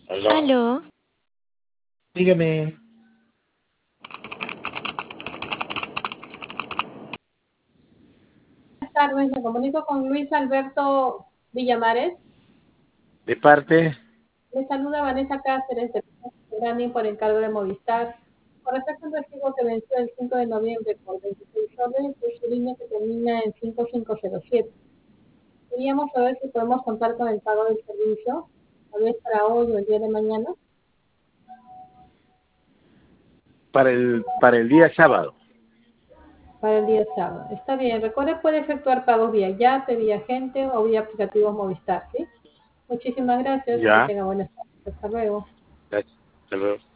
Aló. Aló, Dígame. Buenas tardes, me comunico con Luis Alberto Villamares. De parte, Le saluda Vanessa Cáceres de Granny por encargo de Movistar. Con respecto al recibo que venció el 5 de noviembre por 26 soles de su línea que termina en 5507. Queríamos saber si podemos contar con el pago del servicio, tal vez para hoy o el día de mañana, para el día sábado. para el día sábado. Está bien, recuerde, puede efectuar pagos vía Yape, vía Gente o vía aplicativos Movistar, ¿sí? Muchísimas gracias y que Ya. tenga buenas tardes. Hasta luego. Hasta luego.